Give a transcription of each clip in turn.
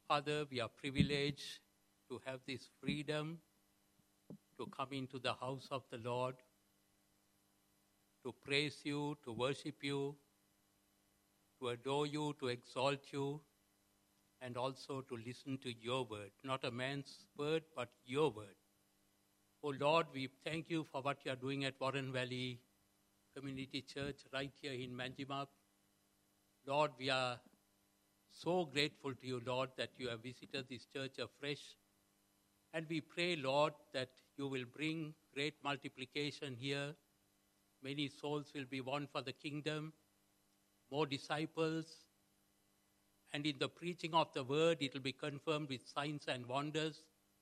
Father, we are privileged to have this freedom to come into the house of the Lord, to praise you, to worship you, to adore you, to exalt you, and also to listen to your word. Not a man's word, but your word. Oh Lord, we thank you for what you are doing at Warren Valley Community Church right here in Manjimup. Lord, we are so grateful to you, Lord, that you have visited this church afresh. And we pray, Lord, that you will bring great multiplication here. Many souls will be won for the kingdom, more disciples. And in the preaching of the word, it will be confirmed with signs and wonders.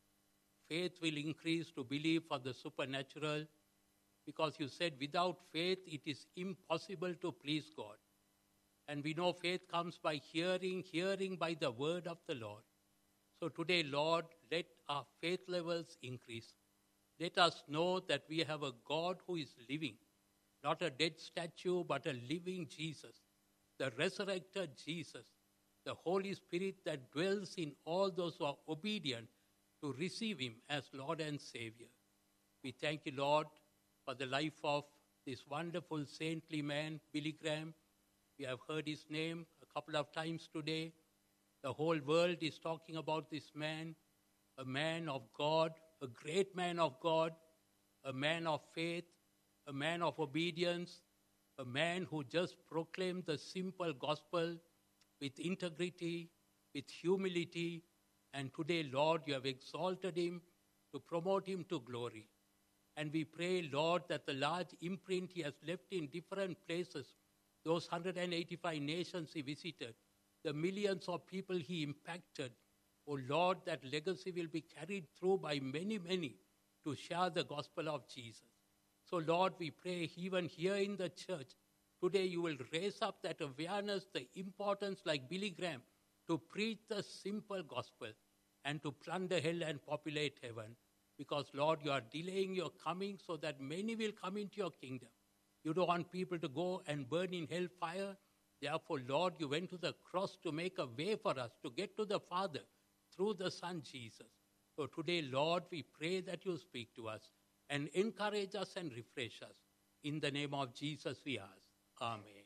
Faith will increase to believe for the supernatural, because you said without faith, it is impossible to please God. And we know faith comes by hearing, hearing by the word of the Lord. So today, Lord, let our faith levels increase. Let us know that we have a God who is living, not a dead statue, but a living Jesus, the resurrected Jesus, the Holy Spirit that dwells in all those who are obedient to receive him as Lord and Savior. We thank you, Lord, for the life of this wonderful saintly man, Billy Graham. We have heard his name a couple of times today. The whole world is talking about this man, a man of God, a great man of God, a man of faith, a man of obedience, a man who just proclaimed the simple gospel with integrity, with humility. And today, Lord, you have exalted him to promote him to glory. And we pray, Lord, that the large imprint he has left in different places, those 185 nations he visited, the millions of people he impacted, oh Lord, that legacy will be carried through by many, many to share the gospel of Jesus. So Lord, we pray even here in the church, today you will raise up that awareness, the importance like Billy Graham, to preach the simple gospel and to plunder hell and populate heaven. Because Lord, you are delaying your coming so that many will come into your kingdom. You don't want people to go and burn in hellfire. Therefore, Lord, you went to the cross to make a way for us to get to the Father through the Son Jesus. So today, Lord, we pray that you speak to us and encourage us and refresh us. In the name of Jesus, we ask. Amen.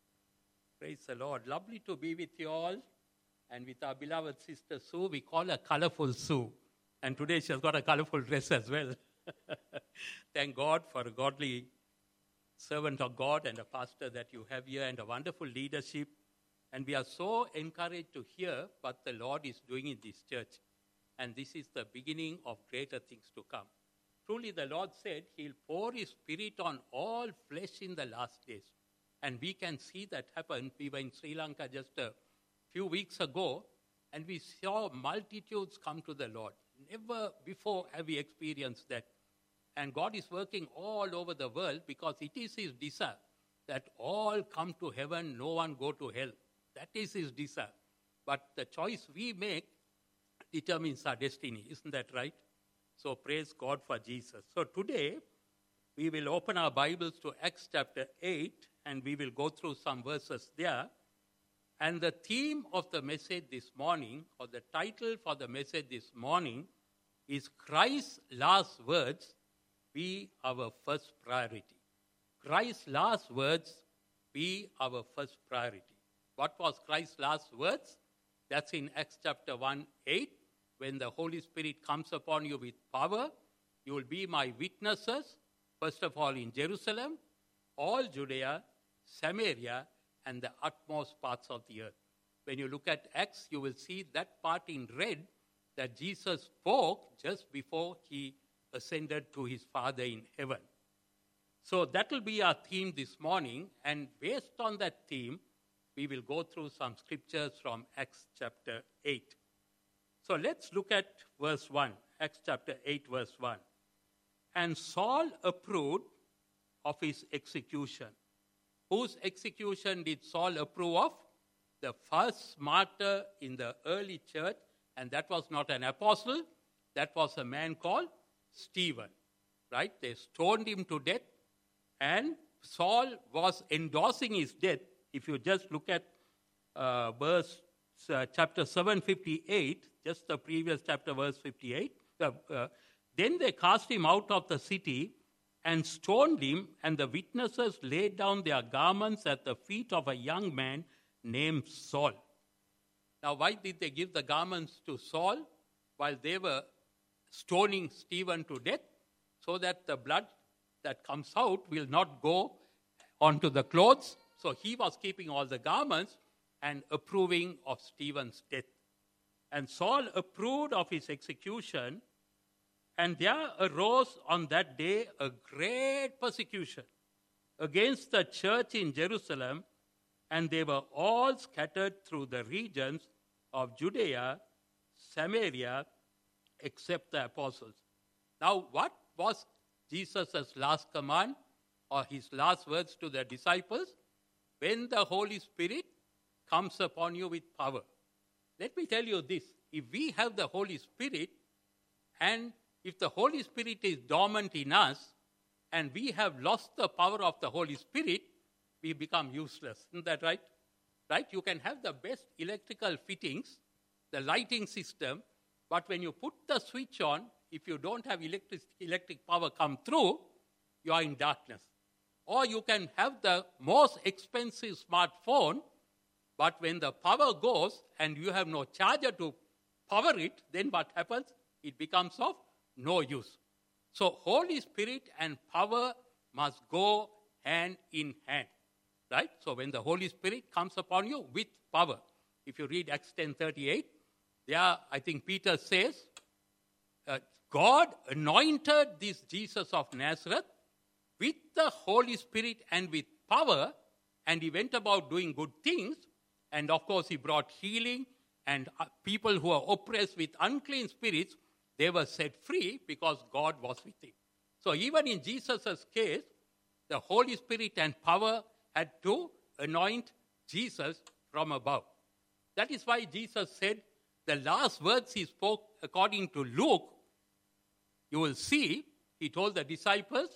Praise the Lord. Lovely to be with you all. And with our beloved sister Sue, we call her Colorful Sue. And today she has got a colorful dress as well. Thank God for a godly servant of God and a pastor that you have here and a wonderful leadership. And we are so encouraged to hear what the Lord is doing in this church. And this is the beginning of greater things to come. Truly, the Lord said he'll pour his spirit on all flesh in the last days. And we can see that happen. We were in Sri Lanka just a few weeks ago, and we saw multitudes come to the Lord. Never before have we experienced that. And God is working all over the world because it is his desire that all come to heaven, no one go to hell. That is his desire. But the choice we make determines our destiny. Isn't that right? So praise God for Jesus. So today, we will open our Bibles to Acts chapter 8, and we will go through some verses there. And the theme of the message this morning, or the title for the message this morning, is Christ's last words be our first priority. Christ's last words be our first priority. What was Christ's last words? That's in Acts chapter 1:8. When the Holy Spirit comes upon you with power, you will be my witnesses, first of all in Jerusalem, all Judea, Samaria, and the utmost parts of the earth. When you look at Acts, you will see that part in red that Jesus spoke just before he ascended to his Father in heaven. So that will be our theme this morning, and based on that theme, we will go through some scriptures from Acts chapter 8. So let's look at verse 1, Acts chapter 8, verse 1. And Saul approved of his execution. Whose execution did Saul approve of? The first martyr in the early church, and that was not an apostle, that was a man called Stephen, right? They stoned him to death, and Saul was endorsing his death. If you just look at verse chapter 7:58, just the previous chapter, verse 58. Then they cast him out of the city and stoned him, and the witnesses laid down their garments at the feet of a young man named Saul. Now, why did they give the garments to Saul while they were stoning Stephen to death? So that the blood that comes out will not go onto the clothes. So he was keeping all the garments and approving of Stephen's death. And Saul approved of his execution, and there arose on that day a great persecution against the church in Jerusalem, and they were all scattered through the regions of Judea, Samaria, except the apostles. Now, what was Jesus' last command or his last words to the disciples? When the Holy Spirit comes upon you with power. Let me tell you this. If we have the Holy Spirit, and if the Holy Spirit is dormant in us, and we have lost the power of the Holy Spirit, we become useless. Isn't that right? Right? You can have the best electrical fittings, the lighting system, but when you put the switch on, if you don't have electric power come through, you are in darkness. Or you can have the most expensive smartphone, but when the power goes and you have no charger to power it, then what happens? It becomes of no use. So Holy Spirit and power must go hand in hand. Right? So when the Holy Spirit comes upon you with power, if you read Acts 10:38, there I think Peter says, God anointed this Jesus of Nazareth with the Holy Spirit and with power, and he went about doing good things. And of course, he brought healing, and people who are oppressed with unclean spirits, they were set free because God was with him. So even in Jesus' case, the Holy Spirit and power had to anoint Jesus from above. That is why Jesus said the last words he spoke, according to Luke, you will see, he told the disciples,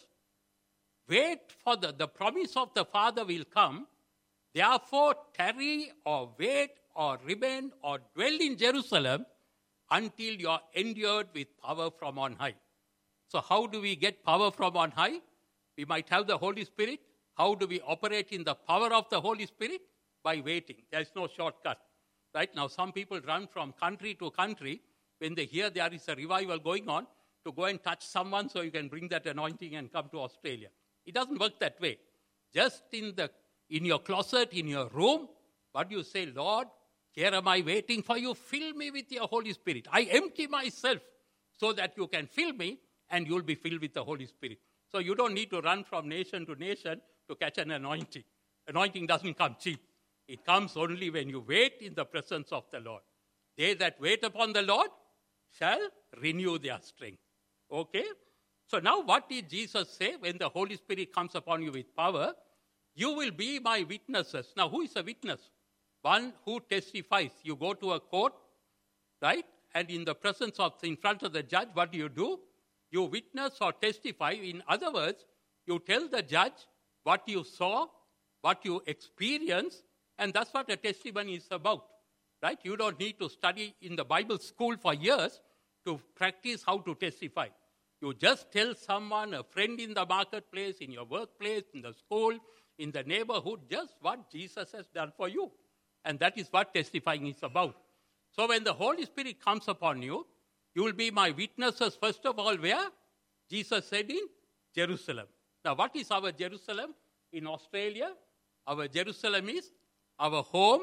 wait for the promise of the Father will come. Therefore, tarry or wait or remain or dwell in Jerusalem until you are endued with power from on high. So how do we get power from on high? We might have the Holy Spirit. How do we operate in the power of the Holy Spirit? By waiting. There is no shortcut. Right now, some people run from country to country when they hear there is a revival going on to go and touch someone so you can bring that anointing and come to Australia. It doesn't work that way. Just in your closet, in your room, what do you say? Lord, here am I waiting for you. Fill me with your Holy Spirit. I empty myself so that you can fill me and you'll be filled with the Holy Spirit. So you don't need to run from nation to nation to catch an anointing. Anointing doesn't come cheap. It comes only when you wait in the presence of the Lord. They that wait upon the Lord shall renew their strength. Okay? So now what did Jesus say when the Holy Spirit comes upon you with power? You will be my witnesses. Now who is a witness? One who testifies. You go to a court, right? And in front of the judge, what do? You witness or testify. In other words, you tell the judge what you saw, what you experienced, and that's what a testimony is about, right? You don't need to study in the Bible school for years to practice how to testify. You just tell someone, a friend in the marketplace, in your workplace, in the school, in the neighborhood, just what Jesus has done for you. And that is what testifying is about. So when the Holy Spirit comes upon you, you will be my witnesses, first of all, where? Jesus said in Jerusalem. Now, what is our Jerusalem in Australia? Our Jerusalem is our home,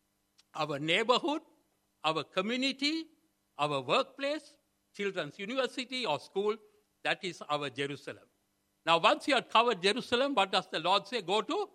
our neighborhood, our community, our workplace, children's university or school. That is our Jerusalem. Now, once you have covered Jerusalem, what does the Lord say? Go to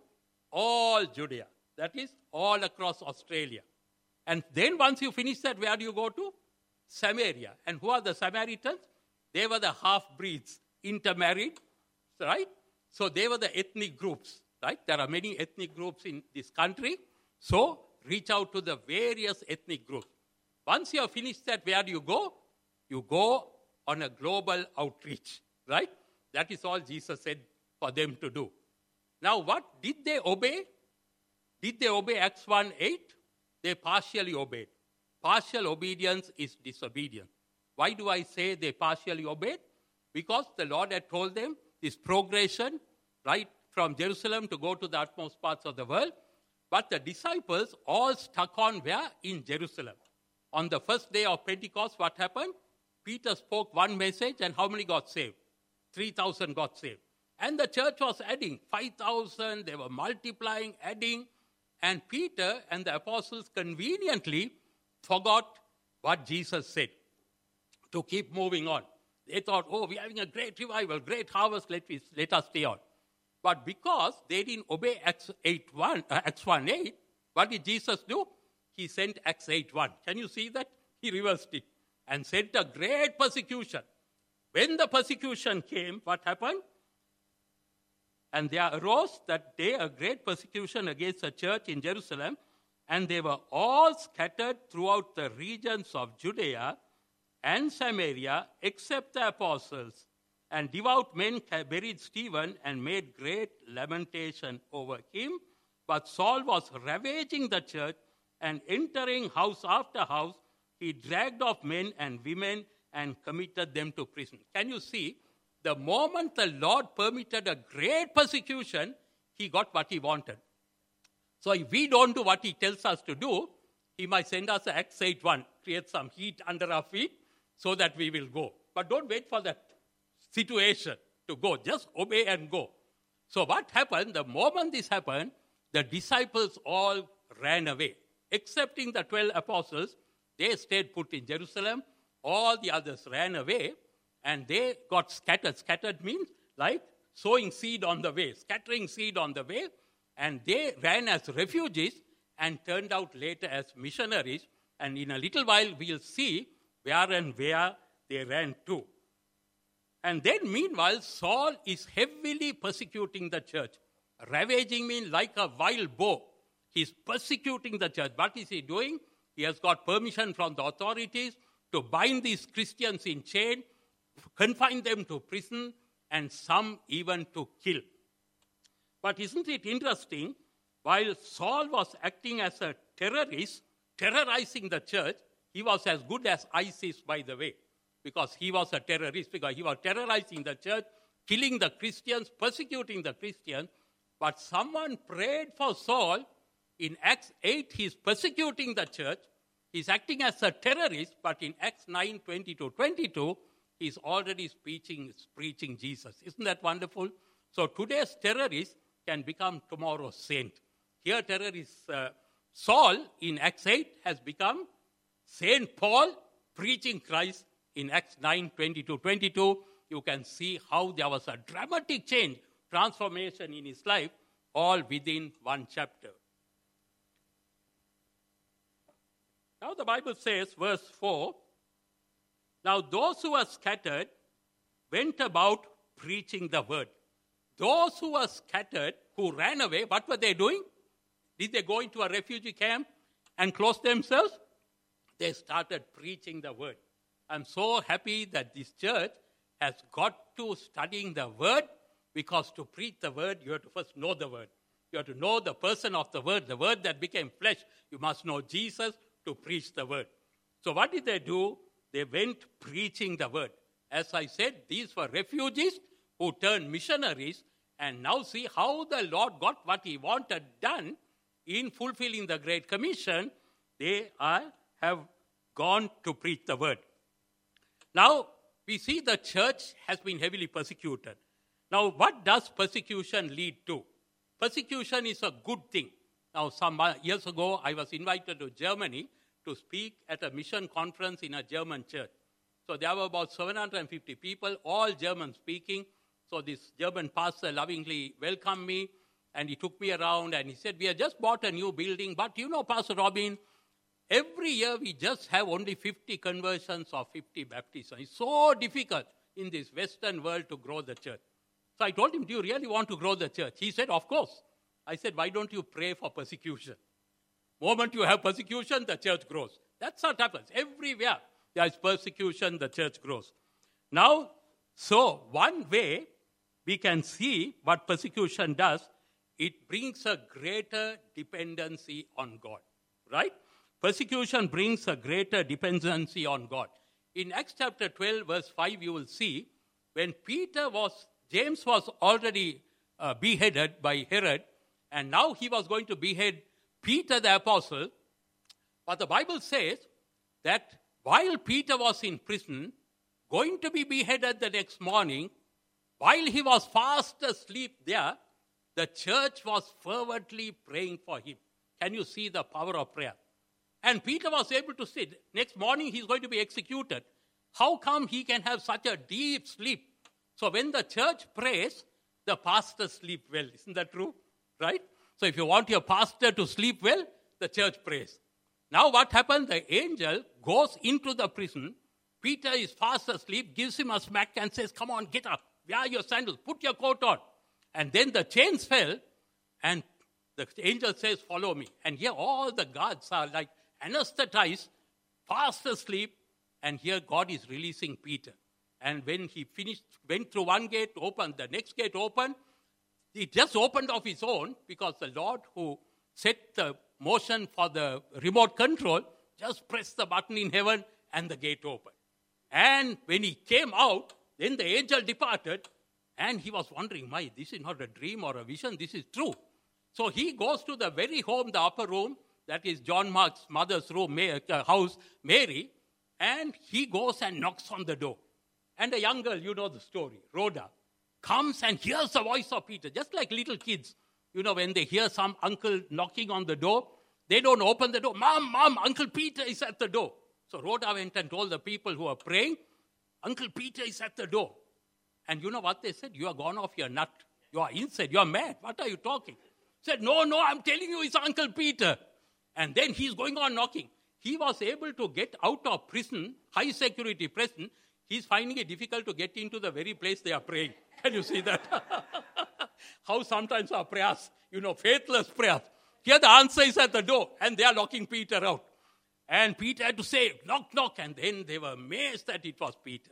all Judea. That is all across Australia. And then once you finish that, where do you go to? Samaria. And who are the Samaritans? They were the half-breeds, intermarried, right? So they were the ethnic groups, right? There are many ethnic groups in this country. So reach out to the various ethnic groups. Once you have finished that, where do you go? You go on a global outreach, right? That is all Jesus said for them to do. Now, what did they obey? Did they obey Acts 1:8? they partially obeyed. Partial obedience is disobedience. Why do I say they partially obeyed? Because the Lord had told them this progression, right, from Jerusalem to go to the utmost parts of the world. But the disciples all stuck on where? In Jerusalem. On the first day of Pentecost, what happened? Peter spoke one message and how many got saved? 3,000 got saved. And the church was adding 5,000. They were multiplying, adding. And Peter and the apostles conveniently forgot what Jesus said to keep moving on. They thought, oh, we're having a great revival, great harvest, let us stay on. But because they didn't obey Acts 1:8, what did Jesus do? He sent Acts 8:1. Can you see that? He reversed it and sent a great persecution. When the persecution came, what happened? And there arose that day a great persecution against the church in Jerusalem, and they were all scattered throughout the regions of Judea and Samaria, except the apostles. And devout men buried Stephen and made great lamentation over him. But Saul was ravaging the church, and entering house after house, he dragged off men and women and committed them to prison. Can you see? The moment the Lord permitted a great persecution, he got what he wanted. So if we don't do what he tells us to do, he might send us Acts 8:1, create some heat under our feet so that we will go. But don't wait for that situation to go. Just obey and go. So what happened? The moment this happened, the disciples all ran away. Excepting the 12 apostles, they stayed put in Jerusalem. All the others ran away and they got scattered. Scattered means like sowing seed on the way, scattering seed on the way. And they ran as refugees and turned out later as missionaries. And in a little while, we'll see where and where they ran to. And then meanwhile, Saul is heavily persecuting the church. Ravaging means like a wild boar. He's persecuting the church. What is he doing? He has got permission from the authorities to bind these Christians in chain, confine them to prison, and some even to kill. But isn't it interesting? While Saul was acting as a terrorist, terrorizing the church, he was as good as ISIS, by the way, because he was a terrorist, because he was terrorizing the church, killing the Christians, persecuting the Christians. But someone prayed for Saul. In Acts 8, he's persecuting the church. He's acting as a terrorist, but in Acts 9, 20-22, he's already preaching Jesus. Isn't that wonderful? So today's terrorist can become tomorrow's saint. Here terrorist Saul in Acts 8 has become Saint Paul preaching Christ in Acts 9, 20-22. You can see how there was a dramatic change, transformation in his life, all within one chapter. Now the Bible says, verse 4, now those who were scattered went about preaching the word. Those who were scattered, who ran away, what were they doing? Did they go into a refugee camp and close themselves? They started preaching the word. I'm so happy that this church has got to studying the word, because to preach the word, you have to first know the word. You have to know the person of the word that became flesh. You must know Jesus to preach the word. So what did they do? They went preaching the word. As I said, these were refugees who turned missionaries, and now see how the Lord got what he wanted done in fulfilling the Great Commission. They have gone to preach the word. Now, we see the church has been heavily persecuted. Now, what does persecution lead to? Persecution is a good thing. Now, some years ago, I was invited to Germany to speak at a mission conference in a German church. So there were about 750 people, all German speaking. So this German pastor lovingly welcomed me, and he took me around and he said, we have just bought a new building, but you know, Pastor Robin, every year we just have only 50 conversions or 50 baptisms. It's so difficult in this Western world to grow the church. So I told him, do you really want to grow the church? He said, of course. I said, why don't you pray for persecution? The moment you have persecution, the church grows. That's what happens. Everywhere there is persecution, the church grows. Now, so one way we can see what persecution does, it brings a greater dependency on God, right? persecution brings a greater dependency on God. In Acts chapter 12, verse 5, you will see when James was already beheaded by Herod, and now he was going to behead Peter the apostle. But the Bible says that while Peter was in prison, going to be beheaded the next morning, while he was fast asleep there, the church was fervently praying for him. Can you see the power of prayer? And Peter was able to sit. Next morning he's going to be executed. How come he can have such a deep sleep? So when the church prays, the pastor sleep well. Isn't that true? Right? So if you want your pastor to sleep well, the church prays. Now what happened? The angel goes into the prison. Peter is fast asleep, gives him a smack and says, come on, get up. Wear your sandals. Put your coat on. And then the chains fell and the angel says, follow me. And here all the guards are like anesthetized, fast asleep. And here God is releasing Peter. And when he went through one gate, opened, the next gate opened. It just opened of its own because the Lord who set the motion for the remote control just pressed the button in heaven and the gate opened. And when he came out, then the angel departed and he was wondering, this is not a dream or a vision, this is true. So he goes to the very home, the upper room, that is John Mark's mother's room, house, Mary, and he goes and knocks on the door. And a young girl, you know the story, Rhoda, comes and hears the voice of Peter, just like little kids. You know, when they hear some uncle knocking on the door, they don't open the door. Mom, Uncle Peter is at the door. So Rhoda went and told the people who were praying, Uncle Peter is at the door. And you know what they said? You are gone off your nut. You are insane. You are mad. What are you talking? Said, no, I'm telling you, it's Uncle Peter. And then he's going on knocking. He was able to get out of prison, high security prison. He's finding it difficult to get into the very place they are praying. Can you see that? How sometimes our prayers, faithless prayers. Here the answer is at the door and they are locking Peter out. And Peter had to say, knock, knock. And then they were amazed that it was Peter.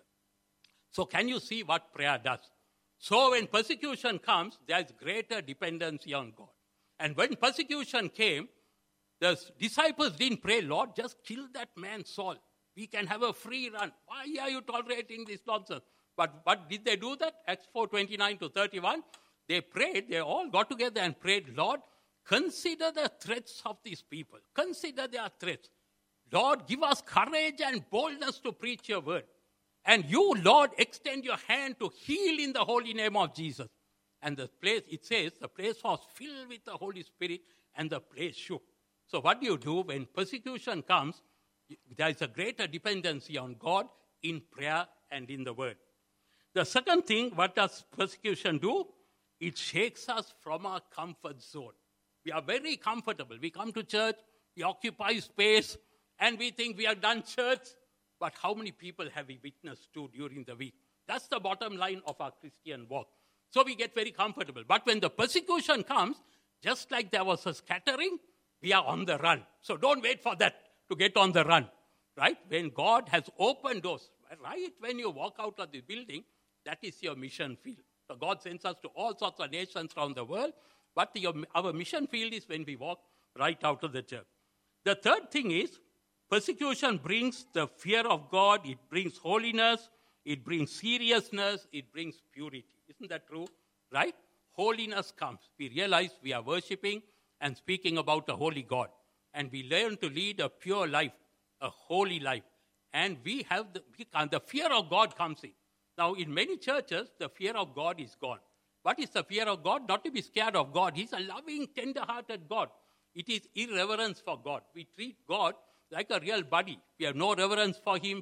So can you see what prayer does? So when persecution comes, there is greater dependency on God. And when persecution came, the disciples didn't pray, Lord, just kill that man Saul. We can have a free run. Why are you tolerating this nonsense? But did they do that? Acts 4:29 to 31. They prayed, they all got together and prayed, Lord, consider the threats of these people. Consider their threats. Lord, give us courage and boldness to preach your word. And you, Lord, extend your hand to heal in the holy name of Jesus. And the place, it says, the place was filled with the Holy Spirit and the place shook. So what do you do when persecution comes? There is a greater dependency on God in prayer and in the word. The second thing, what does persecution do? It shakes us from our comfort zone. We are very comfortable. We come to church, we occupy space, and we think we have done church. But how many people have we witnessed to during the week? That's the bottom line of our Christian walk. So we get very comfortable. But when the persecution comes, just like there was a scattering, we are on the run. So don't wait for that to get on the run, right? When God has opened doors, right when you walk out of the building, that is your mission field. So God sends us to all sorts of nations around the world, but our mission field is when we walk right out of the church. The third thing is, persecution brings the fear of God, it brings holiness, it brings seriousness, it brings purity. Isn't that true? Right? Holiness comes. We realize we are worshipping and speaking about a holy God. And we learn to lead a pure life, a holy life. And we have the fear of God comes in. Now, in many churches, the fear of God is gone. What is the fear of God? Not to be scared of God. He's a loving, tender-hearted God. It is irreverence for God. We treat God like a real buddy. We have no reverence for him.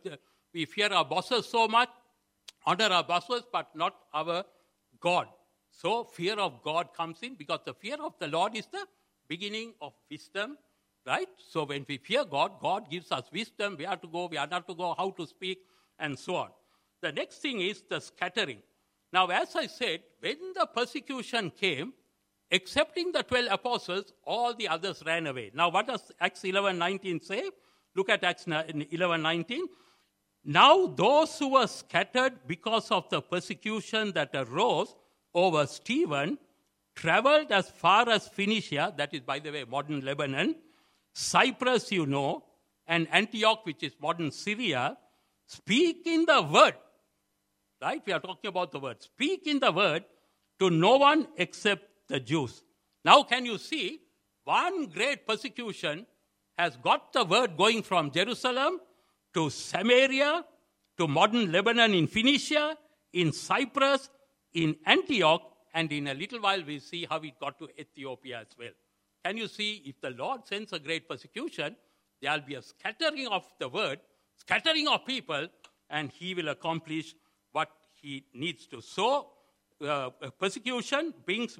We fear our bosses so much, honor our bosses, but not our God. So fear of God comes in because the fear of the Lord is the beginning of wisdom, right? So when we fear God, God gives us wisdom, where to go, where not to go, how to speak, and so on. The next thing is the scattering. Now, as I said, when the persecution came, excepting the 12 apostles, all the others ran away. Now, what does Acts 11:19 say? Look at Acts 11:19. Now, those who were scattered because of the persecution that arose over Stephen traveled as far as Phoenicia, that is, by the way, modern Lebanon, Cyprus, you know, and Antioch, which is modern Syria, speak in the word. Right? We are talking about the word. Speak in the word to no one except the Jews. Now can you see, one great persecution has got the word going from Jerusalem to Samaria, to modern Lebanon in Phoenicia, in Cyprus, in Antioch, and in a little while we'll see how it got to Ethiopia as well. Can you see, if the Lord sends a great persecution, there will be a scattering of the word, scattering of people, and he will accomplish what he needs to. So, persecution brings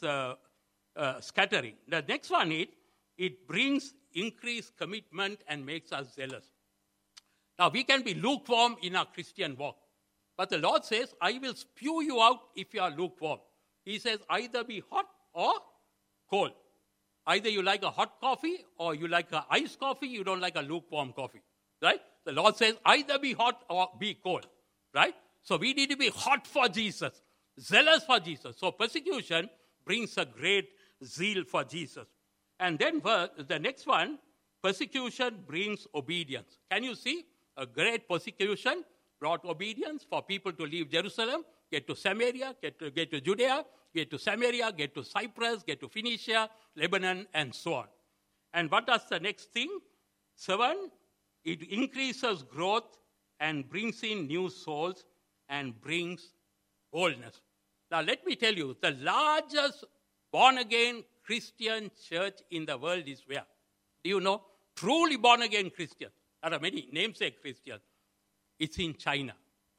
scattering. The next one is, it brings increased commitment and makes us zealous. Now, we can be lukewarm in our Christian walk. But the Lord says, I will spew you out if you are lukewarm. He says, either be hot or cold. Either you like a hot coffee or you like an iced coffee, you don't like a lukewarm coffee. Right? The Lord says, either be hot or be cold. Right? So we need to be hot for Jesus, zealous for Jesus. So persecution brings a great zeal for Jesus. And then the next one, persecution brings obedience. Can you see? A great persecution brought obedience for people to leave Jerusalem, get to Samaria, get to Judea, get to Samaria, get to Cyprus, get to Phoenicia, Lebanon, and so on. And what does the next thing? 7, it increases growth and brings in new souls and brings boldness. Now let me tell you, the largest born-again Christian church in the world is where? Do you know? Truly born-again Christians. There are many namesake Christians. It's in China.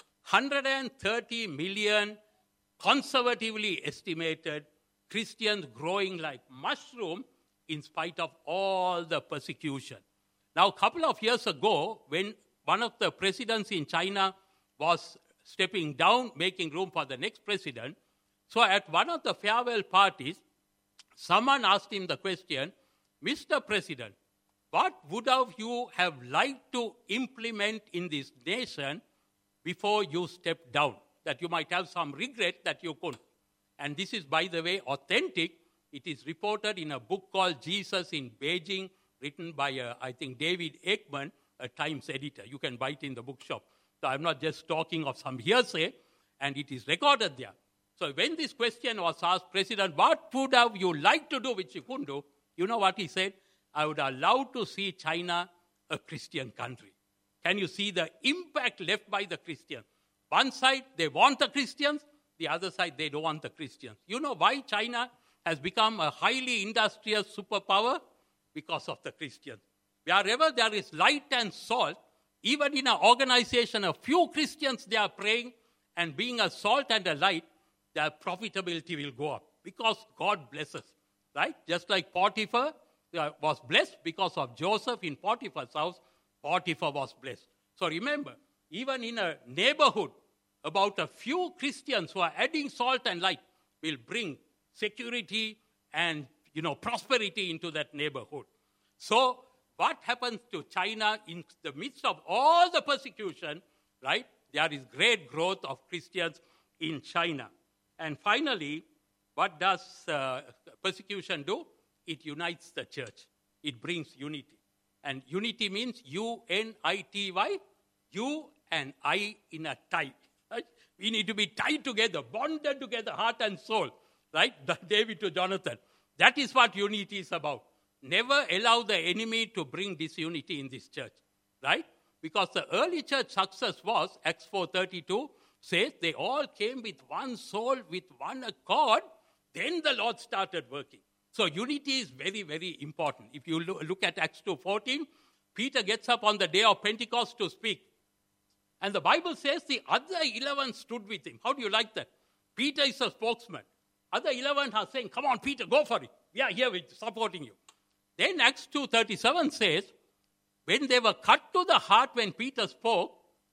130 million conservatively estimated Christians growing like mushroom in spite of all the persecution. Now, a couple of years ago, when one of the presidents in China was stepping down, making room for the next president, so at one of the farewell parties, someone asked him the question, Mr. President, what would you have liked to implement in this nation before you stepped down? That you might have some regret that you couldn't. And this is, by the way, authentic. It is reported in a book called Jesus in Beijing, written by, I think, David Aikman, a Times editor. You can buy it in the bookshop. So I'm not just talking of some hearsay, and it is recorded there. So when this question was asked, President, what would have you liked to do which you couldn't do? You know what he said? I would allow to see China a Christian country. Can you see the impact left by the Christians? One side, they want the Christians. The other side, they don't want the Christians. You know why China has become a highly industrious superpower? Because of the Christians. Wherever there is light and salt, even in an organization, a few Christians, they are praying, and being a salt and a light, their profitability will go up. Because God blesses. Right? Just like Potiphar was blessed because of Joseph in Potiphar's house, Potiphar was blessed. So remember, even in a neighborhood, about a few Christians who are adding salt and light will bring security and, prosperity into that neighborhood. So what happens to China in the midst of all the persecution, right? There is great growth of Christians in China. And finally, what does persecution do? It unites the church. It brings unity. And unity means unity, you and I in a tie. Right? We need to be tied together, bonded together, heart and soul. Right? David to Jonathan. That is what unity is about. Never allow the enemy to bring disunity in this church. Right? Because the early church success was, Acts 4:32 says, they all came with one soul, with one accord. Then the Lord started working. So unity is very, very important. If you look at Acts 2:14, Peter gets up on the day of Pentecost to speak. And the Bible says the other 11 stood with him. How do you like that? Peter is a spokesman. Other 11 are saying, come on, Peter, go for it. We are here supporting you. Then Acts 2:37 says, when they were cut to the heart when Peter spoke,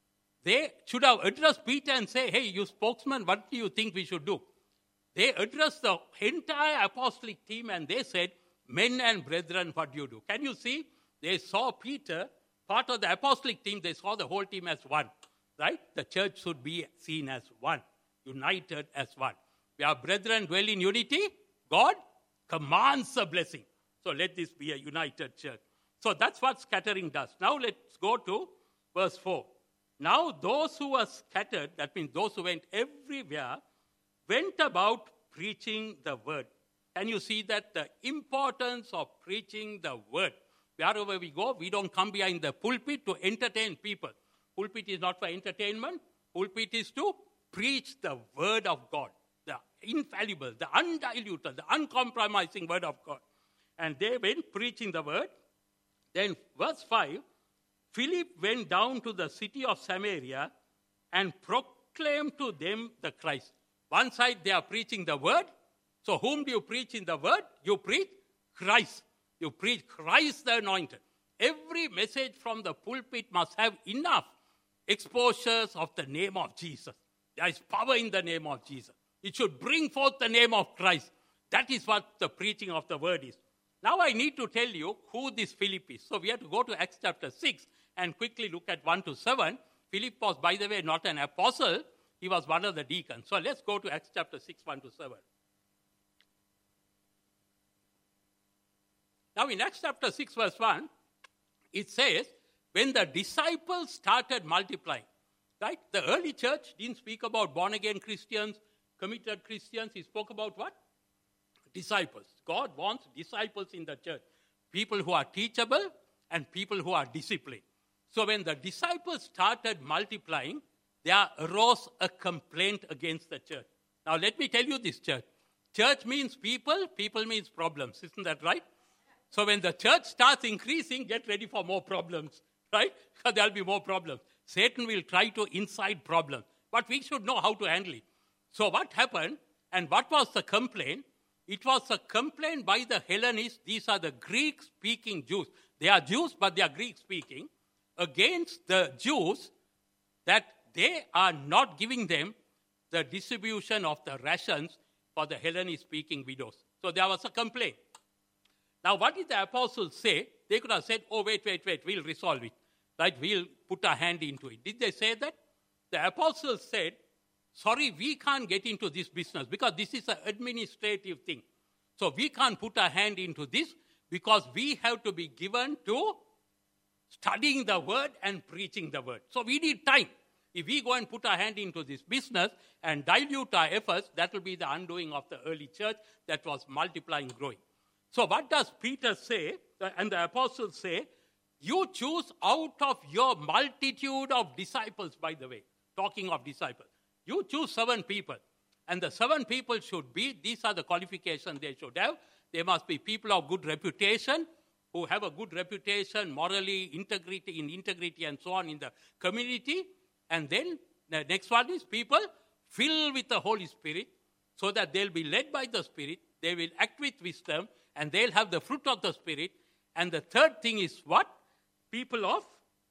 they should have addressed Peter and say, hey, you spokesman, what do you think we should do? They addressed the entire apostolic team and they said, men and brethren, what do you do? Can you see? They saw Peter, part of the apostolic team, they saw the whole team as one. Right? The church should be seen as one, united as one. Where brethren dwell in unity, God commands a blessing. So let this be a united church. So that's what scattering does. Now let's go to verse 4. Now those who were scattered, that means those who went everywhere, went about preaching the word. Can you see that? The importance of preaching the word. Wherever we go, we don't come behind the pulpit to entertain people. Pulpit is not for entertainment. Pulpit is to preach the word of God. The infallible, the undiluted, the uncompromising word of God. And they went preaching the word. Then verse 5, Philip went down to the city of Samaria and proclaimed to them the Christ. One side they are preaching the word. So whom do you preach in the word? You preach Christ. You preach Christ the anointed. Every message from the pulpit must have enough exposures of the name of Jesus. There is power in the name of Jesus. It should bring forth the name of Christ. That is what the preaching of the word is. Now I need to tell you who this Philip is. So we have to go to Acts chapter 6 and quickly look at 1 to 7. Philip was, by the way, not an apostle. He was one of the deacons. So let's go to Acts chapter 6, 1 to 7. Now in Acts chapter 6 verse 1, it says, when the disciples started multiplying, right? The early church didn't speak about born-again Christians, committed Christians. He spoke about what? Disciples. God wants disciples in the church. People who are teachable and people who are disciplined. So when the disciples started multiplying, there arose a complaint against the church. Now let me tell you this, church. Church means people, people means problems. Isn't that right? So when the church starts increasing, get ready for more problems, right? Because there will be more problems. Satan will try to incite problems. But we should know how to handle it. So what happened and what was the complaint? It was a complaint by the Hellenists. These are the Greek-speaking Jews. They are Jews, but they are Greek-speaking. Against the Jews, that they are not giving them the distribution of the rations for the Hellenic-speaking widows. So there was a complaint. Now, what did the apostles say? They could have said, oh, wait, we'll resolve it. Right? We'll put our hand into it. Did they say that? The apostles said, sorry, we can't get into this business because this is an administrative thing. So we can't put our hand into this because we have to be given to studying the word and preaching the word. So we need time. If we go and put our hand into this business and dilute our efforts, that will be the undoing of the early church that was multiplying, growing. So what does Peter say, and the apostles say? You choose out of your multitude of disciples, by the way, talking of disciples. You choose 7 people. And the 7 people should be, these are the qualifications they should have. They must be people of good reputation, who have a good reputation, morally, integrity and so on in the community. And then the next one is people filled with the Holy Spirit so that they'll be led by the Spirit. They will act with wisdom and they'll have the fruit of the Spirit. And the third thing is what? People of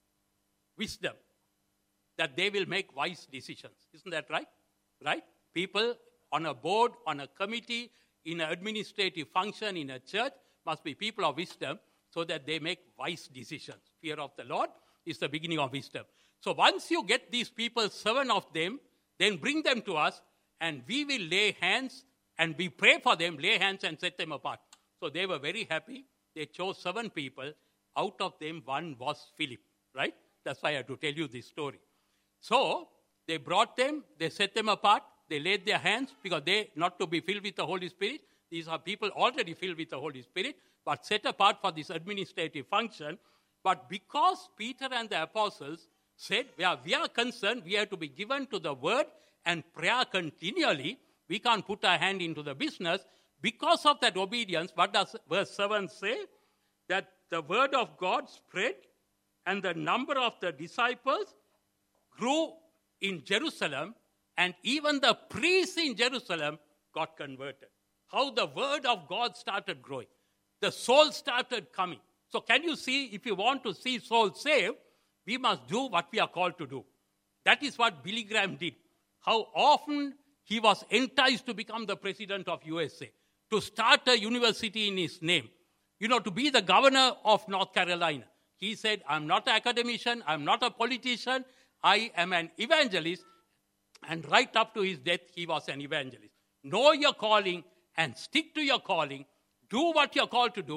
wisdom. That they will make wise decisions. Isn't that right? Right? People on a board, on a committee, in an administrative function, in a church, must be people of wisdom so that they make wise decisions. Fear of the Lord is the beginning of wisdom. So once you get these people, 7 of them, then bring them to us and we will lay hands and we pray for them, lay hands and set them apart. So they were very happy. They chose 7 people. Out of them, 1 was Philip, right? That's why I have to tell you this story. So they brought them, they set them apart, they laid their hands because they not to be filled with the Holy Spirit. These are people already filled with the Holy Spirit, but set apart for this administrative function. But because Peter and the apostles said, where we are concerned, we have to be given to the word and prayer continually. We can't put our hand into the business. Because of that obedience, what does verse 7 say? That the word of God spread and the number of the disciples grew in Jerusalem, and even the priests in Jerusalem got converted. How the word of God started growing. The souls started coming. So can you see, if you want to see souls saved, we must do what we are called to do. That is what Billy Graham did. How often he was enticed to become the president of USA, to start a university in his name, to be the governor of North Carolina. He said, I'm not an academician, I'm not a politician, I am an evangelist. And right up to his death, he was an evangelist. Know your calling and stick to your calling. Do what you're called to do.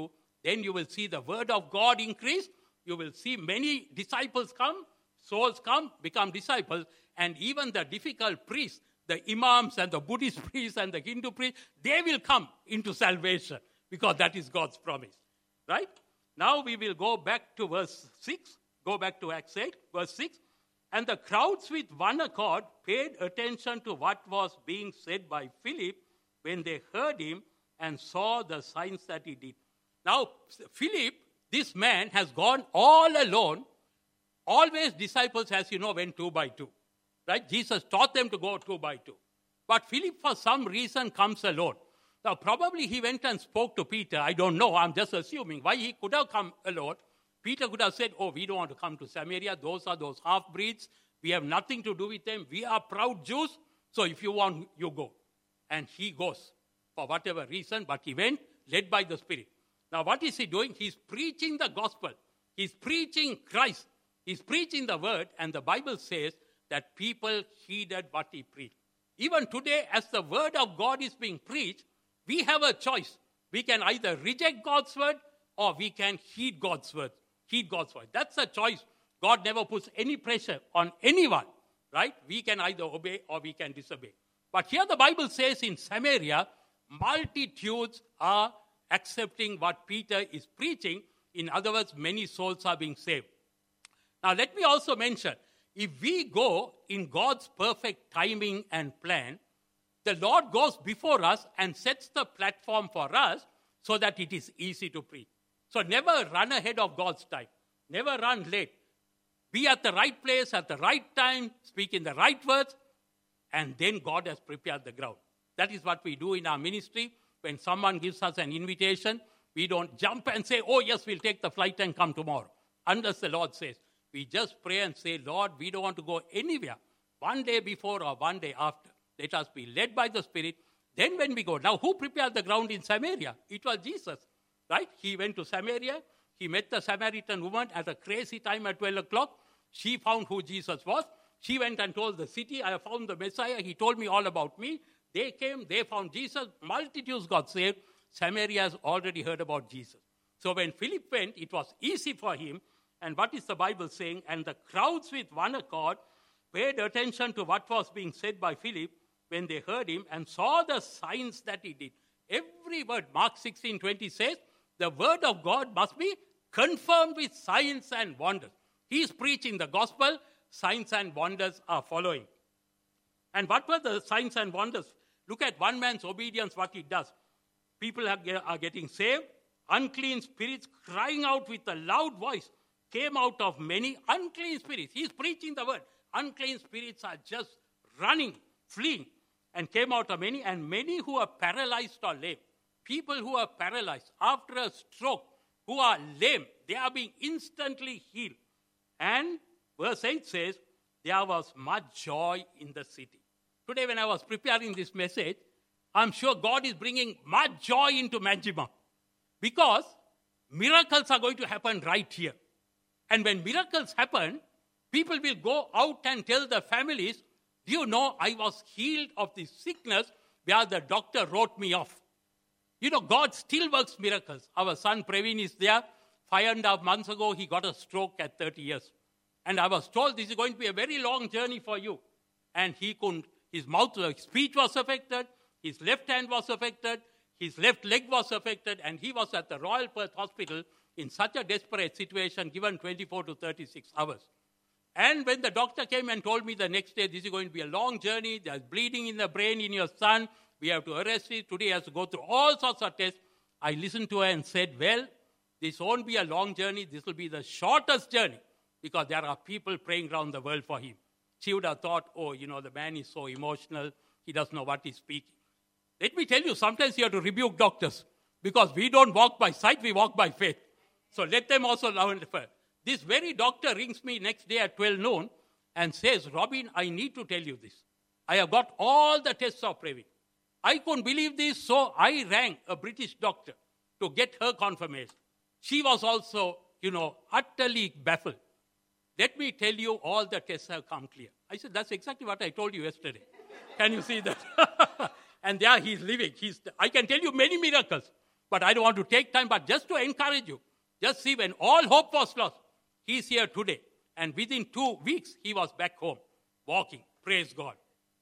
then you will see the word of God increase. You will see many disciples come, souls come, become disciples, and even the difficult priests, the imams and the Buddhist priests and the Hindu priests, they will come into salvation because that is God's promise. Right? Now we will go back to verse 6. Go back to Acts 8, verse 6. And the crowds with one accord paid attention to what was being said by Philip when they heard him and saw the signs that he did. Now, Philip, this man, has gone all alone. Always disciples, as you know, went 2 by 2. Right? Jesus taught them to go 2 by 2. But Philip, for some reason, comes alone. Now, probably he went and spoke to Peter. I don't know. I'm just assuming why he could have come alone. Peter could have said, oh, we don't want to come to Samaria. Those are those half-breeds. We have nothing to do with them. We are proud Jews. So if you want, you go. And he goes for whatever reason. But he went led by the Spirit. Now, what is he doing? He's preaching the gospel. He's preaching Christ. He's preaching the word. And the Bible says that people heeded what he preached. Even today, as the word of God is being preached, we have a choice. We can either reject God's word or we can heed God's word. Heed God's word. That's a choice. God never puts any pressure on anyone, right? We can either obey or we can disobey. But here the Bible says in Samaria, multitudes are accepting what Peter is preaching. In other words, many souls are being saved. Now let me also mention, if we go in God's perfect timing and plan, the Lord goes before us and sets the platform for us so that it is easy to preach. So never run ahead of God's time. Never run late. Be at the right place at the right time, speak in the right words, and then God has prepared the ground. That is what we do in our ministry. When someone gives us an invitation, we don't jump and say, oh yes, we'll take the flight and come tomorrow. Unless the Lord says. We just pray and say, Lord, we don't want to go anywhere. One day before or one day after. Let us be led by the Spirit. Then when we go. Now, who prepared the ground in Samaria? It was Jesus. Right? He went to Samaria. He met the Samaritan woman at a crazy time at 12 o'clock. She found who Jesus was. She went and told the city, I have found the Messiah. He told me all about me. They came, they found Jesus. Multitudes got saved. Samaria has already heard about Jesus. So when Philip went, it was easy for him. And what is the Bible saying? And the crowds with one accord paid attention to what was being said by Philip when they heard him and saw the signs that he did. Every word, Mark 16:20 says, the word of God must be confirmed with signs and wonders. He is preaching the gospel, signs and wonders are following. And what were the signs and wonders? Look at one man's obedience, what he does. People are getting saved. Unclean spirits crying out with a loud voice came out of many unclean spirits. He is preaching the word. Unclean spirits are just running, fleeing, and came out of many. And many who are paralyzed or lame. People who are paralyzed after a stroke, who are lame, they are being instantly healed. And verse 8 says, there was much joy in the city. Today when I was preparing this message, I'm sure God is bringing much joy into Manjimup. Because miracles are going to happen right here. And when miracles happen, people will go out and tell the families, do you know, I was healed of this sickness where the doctor wrote me off. You know, God still works miracles. Our son Praveen is there. 5.5 months ago, he got a stroke at 30 years. And I was told this is going to be a very long journey for you. And he couldn't, his mouth, speech was affected, his left hand was affected, his left leg was affected, and he was at the Royal Perth Hospital in such a desperate situation, given 24 to 36 hours. And when the doctor came and told me the next day, this is going to be a long journey, there's bleeding in the brain in your son, we have to arrest it, today he has to go through all sorts of tests. I listened to her and said, well, this won't be a long journey, this will be the shortest journey, because there are people praying around the world for him. She would have thought, oh, you know, the man is so emotional, he doesn't know what he's speaking. Let me tell you, sometimes you have to rebuke doctors, because we don't walk by sight, we walk by faith. So let them also learn. This very doctor rings me next day at 12 noon and says, Robin, I need to tell you this. I have got all the tests of Praveen. I couldn't believe this, so I rang a British doctor to get her confirmation. She was also, utterly baffled. Let me tell you, all the tests have come clear. I said, that's exactly what I told you yesterday. Can you see that? And there he's living. I can tell you many miracles. But I don't want to take time, but just to encourage you. Just see, when all hope was lost, he's here today. And within 2 weeks, he was back home, walking. Praise God.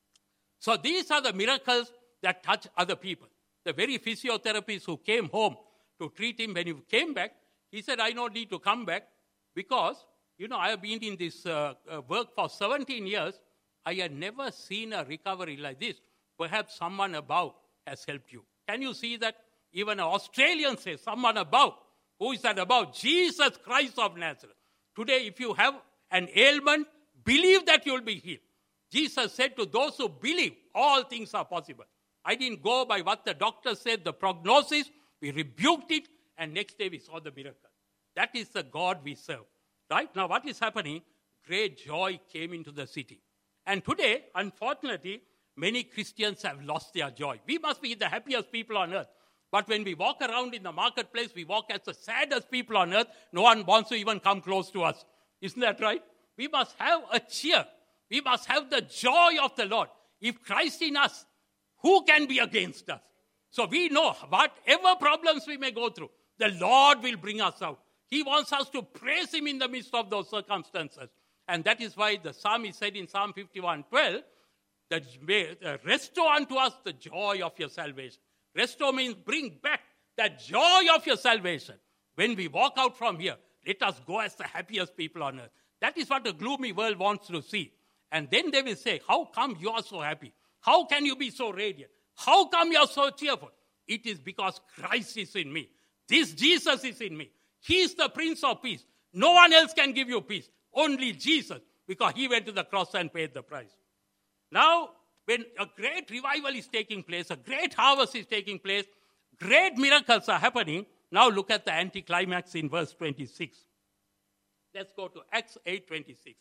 So these are the miracles that touch other people. The very physiotherapists who came home to treat him, when he came back, he said, I don't need to come back because, I have been in this work for 17 years. I had never seen a recovery like this. Perhaps someone above has helped you. Can you see that? Even an Australian says, someone above. Who is that above? Jesus Christ of Nazareth. Today, if you have an ailment, believe that you will be healed. Jesus said to those who believe, all things are possible. I didn't go by what the doctor said, the prognosis. We rebuked it, and next day we saw the miracle. That is the God we serve. Right? Now, what is happening? Great joy came into the city. And today, unfortunately, many Christians have lost their joy. We must be the happiest people on earth. But when we walk around in the marketplace, we walk as the saddest people on earth. No one wants to even come close to us. Isn't that right? We must have a cheer. We must have the joy of the Lord. If Christ in us, who can be against us? So we know whatever problems we may go through, the Lord will bring us out. He wants us to praise Him in the midst of those circumstances. And that is why the psalmist said in Psalm 51:12, that restore unto us the joy of your salvation. Restore means bring back that joy of your salvation. When we walk out from here, let us go as the happiest people on earth. That is what the gloomy world wants to see. And then they will say, how come you are so happy? How can you be so radiant? How come you are so cheerful? It is because Christ is in me. This Jesus is in me. He is the Prince of Peace. No one else can give you peace. Only Jesus, because He went to the cross and paid the price. Now, when a great revival is taking place, a great harvest is taking place, great miracles are happening. Now look at the anticlimax in verse 26. Let's go to Acts 8:26.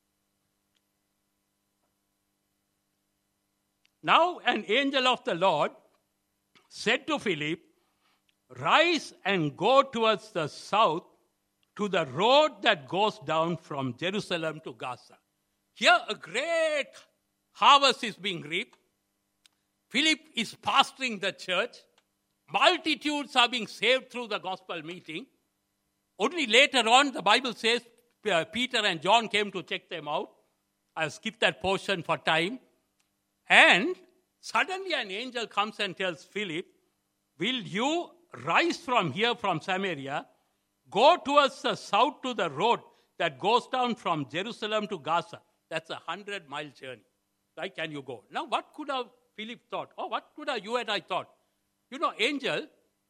Now an angel of the Lord said to Philip, rise and go towards the south to the road that goes down from Jerusalem to Gaza. Here a great harvest is being reaped. Philip is pastoring the church. Multitudes are being saved through the gospel meeting. Only later on, the Bible says, Peter and John came to check them out. I'll skip that portion for time. And suddenly an angel comes and tells Philip, will you rise from here from Samaria, go towards the south to the road that goes down from Jerusalem to Gaza? That's a 100-mile journey. Right? Can you go? Now, what could have Philip thought? Or what could have you and I thought? Angel,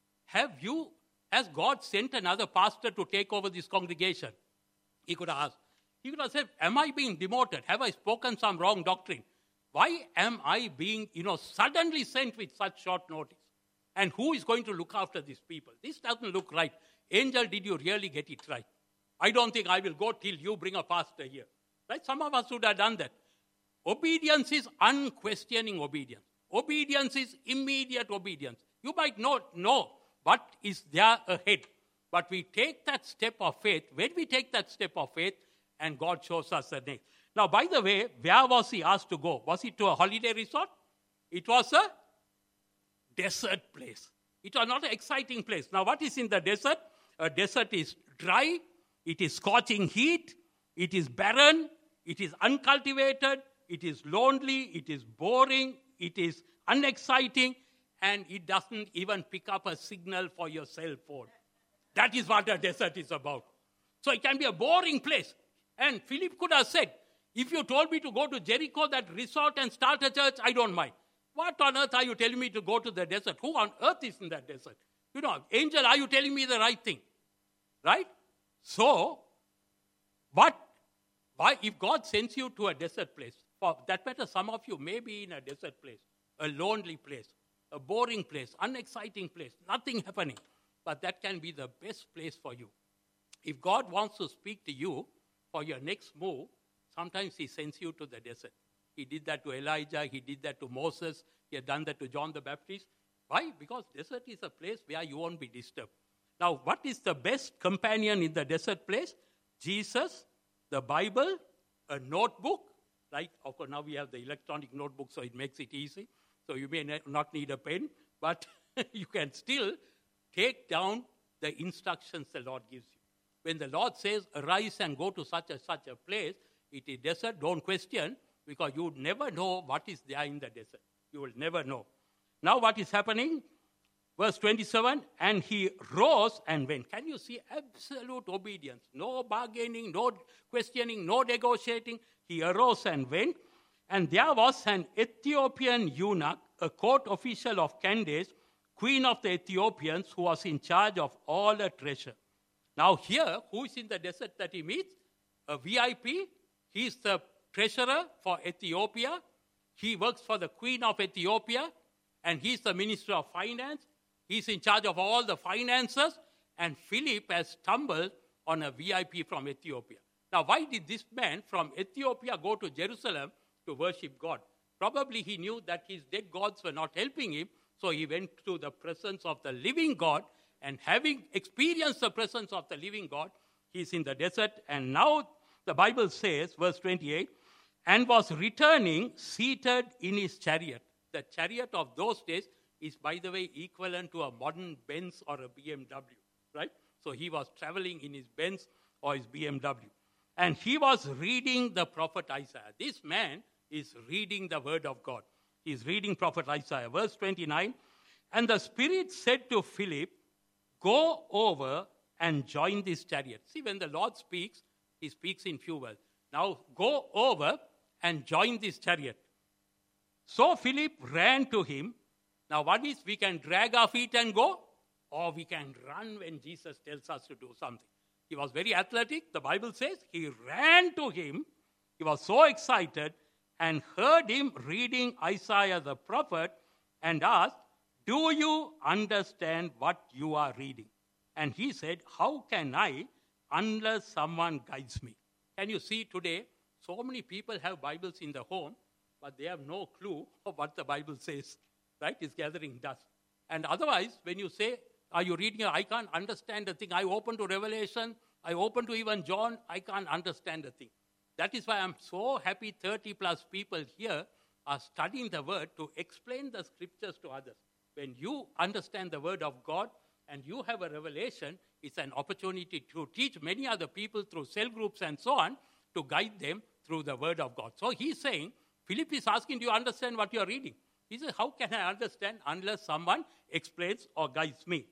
has God sent another pastor to take over this congregation? He could have asked. He could have said, am I being demoted? Have I spoken some wrong doctrine? Why am I being, suddenly sent with such short notice? And who is going to look after these people? This doesn't look right. Angel, did you really get it right? I don't think I will go till you bring a pastor here. Right? Some of us would have done that. Obedience is unquestioning obedience. Obedience is immediate obedience. You might not know what is there ahead, but we take that step of faith. When we take that step of faith, and God shows us the next. Now, by the way, where was he asked to go? Was it to a holiday resort? It was a desert place. It was not an exciting place. Now, what is in the desert? A desert is dry. It is scorching heat. It is barren. It is uncultivated. It is lonely. It is boring. It is unexciting. And it doesn't even pick up a signal for your cell phone. That is what a desert is about. So it can be a boring place. And Philip could have said, if you told me to go to Jericho, that resort, and start a church, I don't mind. What on earth are you telling me to go to the desert? Who on earth is in that desert? Angel, are you telling me the right thing? Right? So, why, if God sends you to a desert place, for that matter, some of you may be in a desert place, a lonely place, a boring place, unexciting place, nothing happening. But that can be the best place for you. If God wants to speak to you for your next move, sometimes He sends you to the desert. He did that to Elijah. He did that to Moses. He had done that to John the Baptist. Why? Because desert is a place where you won't be disturbed. Now, what is the best companion in the desert place? Jesus, the Bible, a notebook. Like, of course, now we have the electronic notebook, so it makes it easy. So you may not need a pen, but you can still take down the instructions the Lord gives you. When the Lord says, arise and go to such a place, it is desert, don't question, because you would never know what is there in the desert. You will never know. Now what is happening? Verse 27, and he rose and went. Can you see absolute obedience? No bargaining, no questioning, no negotiating. He arose and went. And there was an Ethiopian eunuch, a court official of Candace, queen of the Ethiopians, who was in charge of all the treasure. Now here, who is in the desert that he meets? A VIP. He is the treasurer for Ethiopia. He works for the queen of Ethiopia. And he is the minister of finance. He is in charge of all the finances. And Philip has stumbled on a VIP from Ethiopia. Now, why did this man from Ethiopia go to Jerusalem to worship God? Probably he knew that his dead gods were not helping him, so he went to the presence of the living God, and having experienced the presence of the living God, he is in the desert, and now the Bible says, verse 28, and was returning seated in his chariot. The chariot of those days is, by the way, equivalent to a modern Benz or a BMW, right? So he was traveling in his Benz or his BMW. And he was reading the prophet Isaiah. This man is reading the word of God. He is reading prophet Isaiah. Verse 29, and the Spirit said to Philip, go over and join this chariot. See, when the Lord speaks, he speaks in few words. Now go over and join this chariot. So Philip ran to him. Now what is, we can drag our feet and go, or we can run when Jesus tells us to do something. He was very athletic. The Bible says he ran to him. He was so excited and heard him reading Isaiah the prophet and asked, do you understand what you are reading? And he said, how can I unless someone guides me? Can you see today, so many people have Bibles in the home, but they have no clue of what the Bible says, right? It's gathering dust. And otherwise, when you say, are you reading? I can't understand the thing. I open to Revelation. I open to even John. I can't understand the thing. That is why I'm so happy 30 plus people here are studying the word to explain the scriptures to others. When you understand the word of God and you have a revelation, it's an opportunity to teach many other people through cell groups and so on, to guide them through the word of God. So he's saying, Philip is asking, do you understand what you're reading? He says, how can I understand unless someone explains or guides me?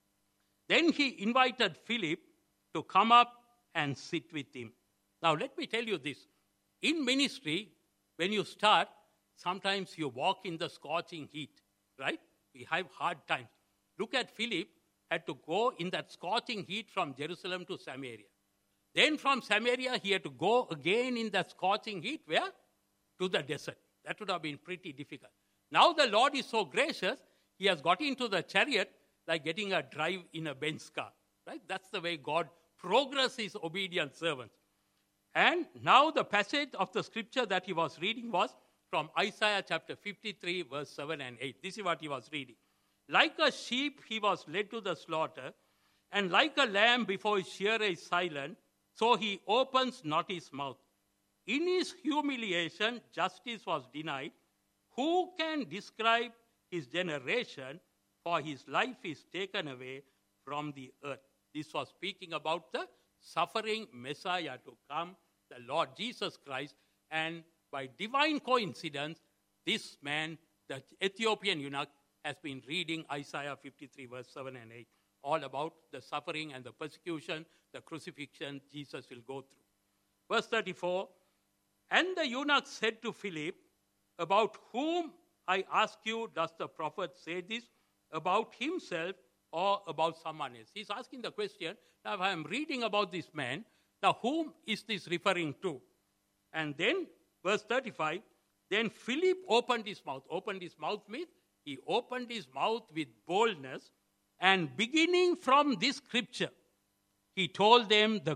Then he invited Philip to come up and sit with him. Now, let me tell you this. In ministry, when you start, sometimes you walk in the scorching heat, right? We have hard times. Look at Philip, had to go in that scorching heat from Jerusalem to Samaria. Then from Samaria, he had to go again in that scorching heat, where? To the desert. That would have been pretty difficult. Now the Lord is so gracious, he has got into the chariot like getting a drive in a Benz car, right? That's the way God progresses obedient servants. And now the passage of the scripture that he was reading was from Isaiah chapter 53, verse 7 and 8. This is what he was reading. Like a sheep he was led to the slaughter, and like a lamb before his shearer is silent, so he opens not his mouth. In his humiliation, justice was denied. Who can describe his generation? For his life is taken away from the earth. This was speaking about the suffering Messiah to come, the Lord Jesus Christ. And by divine coincidence, this man, the Ethiopian eunuch, has been reading Isaiah 53, verse 7 and 8, all about the suffering and the persecution, the crucifixion Jesus will go through. Verse 34, and the eunuch said to Philip, about whom, I ask you, does the prophet say this? About himself or about someone else? He's asking the question, now if I am reading about this man, now whom is this referring to? And then, verse 35, then Philip opened his mouth. Opened his mouth means he opened his mouth with boldness, and beginning from this scripture, he told him the